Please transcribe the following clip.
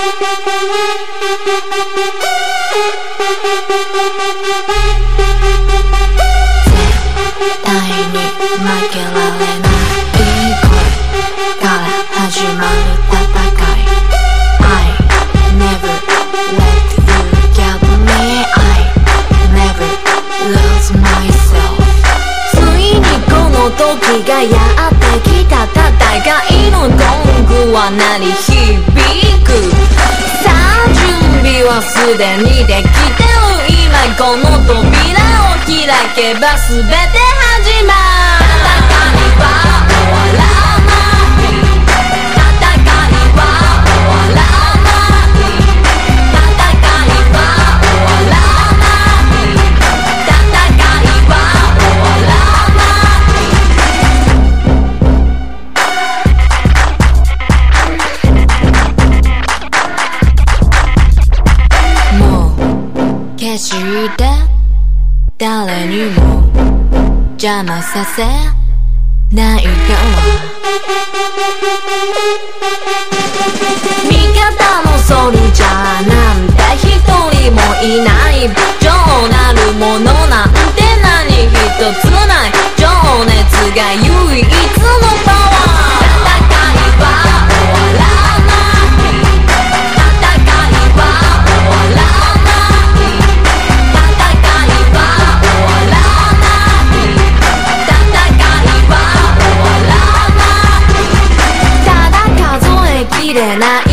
対に負けられない恋から始まる戦い I never let you get me I never lose myself ついにこの時がやってきた戦いのゴングは鳴り響くさあ準備はすでにできてる今この扉を開けば全て始まる戦いは終わらない戦いは終わらない戦いは終わらない戦いは終わらないもう決して誰にも邪魔させないから味方のソルジャーなんて一人もいない情なるものなんて何一つない情熱が唯一のパワー戦いは終わらない戦いは終わらない戦いは終わらない戦いは終わらないただ数えきれない